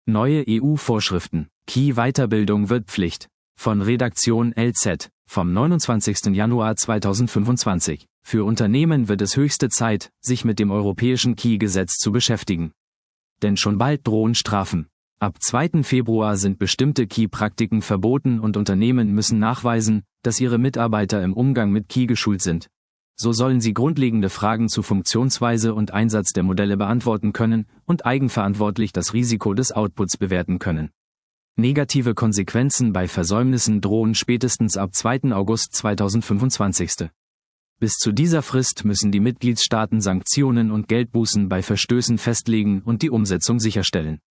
Neue EU-Vorschriften. KI-Weiterbildung wird Pflicht. Von Redaktion LZ, vom 29. Januar 2025. Für Unternehmen wird es höchste Zeit, sich mit dem europäischen KI-Gesetz zu beschäftigen. Denn schon bald drohen Strafen. Ab 2. Februar sind bestimmte KI-Praktiken verboten und Unternehmen müssen nachweisen, dass ihre Mitarbeiter im Umgang mit KI geschult sind. So sollen sie grundlegende Fragen zu Funktionsweise und Einsatz der Modelle beantworten können und eigenverantwortlich das Risiko des Outputs bewerten können. Negative Konsequenzen bei Versäumnissen drohen spätestens ab 2. August 2025. Bis zu dieser Frist müssen die Mitgliedstaaten Sanktionen und Geldbußen bei Verstößen festlegen und die Umsetzung sicherstellen.